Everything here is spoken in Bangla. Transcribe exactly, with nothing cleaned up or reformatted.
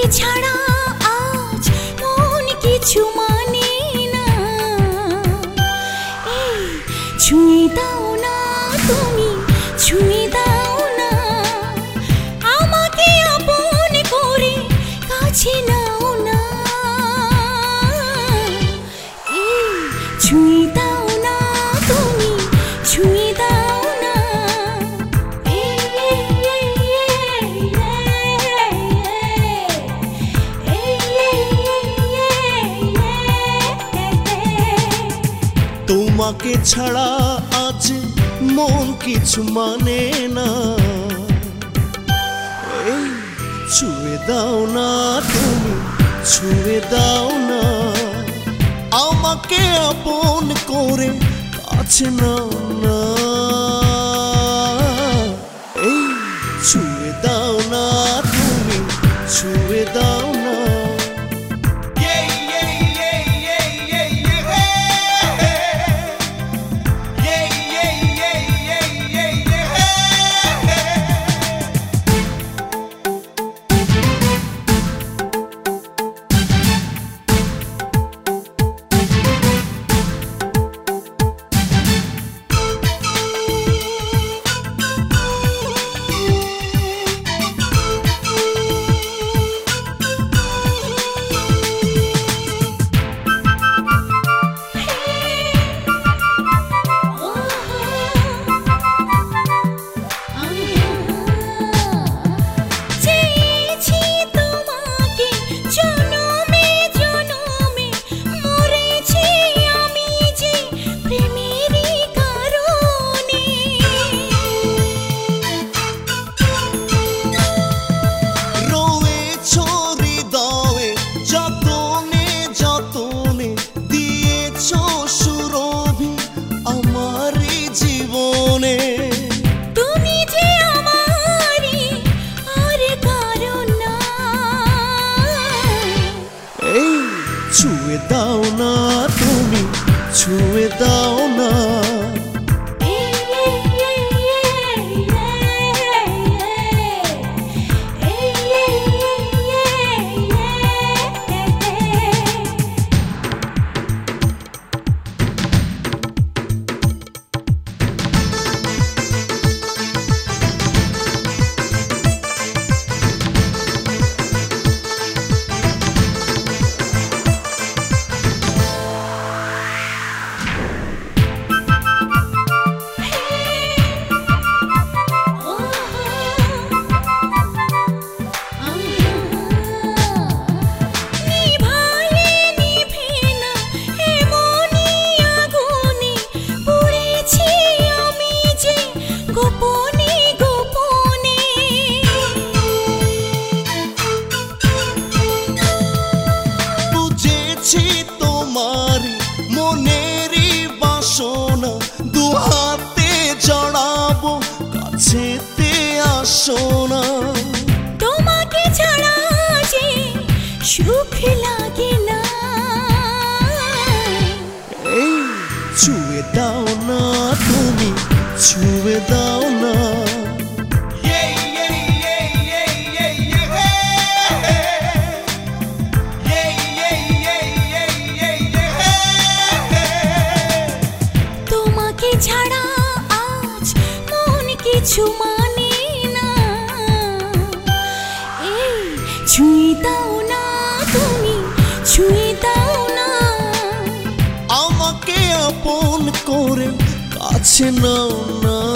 ছাড়া আজ মন কিছু মানে না। এই ছুঁয়ে দাও না তুমি, ছুঁয়ে দাও না আমাকে আপন করে, কাছে নাও না। এই ছুঁয়ে দাও না তুমি, ছুঁয়ে দাও না। তোমাকে ছাড়া আজ মন কিছু মানে না। এই ছুঁয়ে দাও না তুমি, ছুঁয়ে দাও না আমাকে আপন করে, কাছে নাও না। এই ছুঁয়ে দাও না তুমি, ছুঁয়ে দাও না। ছুঁয়ে দাও না তুমি, ছুঁয়ে দাও না। তোমারি মনেরই বাসনা দুহাতে জড়াবো, কাছেতে আসো না। তোমাকে ছাড়া যে সুখ লাগে না। এই ছুঁয়ে দাও না তুমি, ছুঁয়ে দাও না। ছাড়া আজ মন কিছু মানে না। এই ছুঁয়ে দাও না তুমি, ছুঁয়ে দাও না আমাকে আপন করে, কাছে নাও না।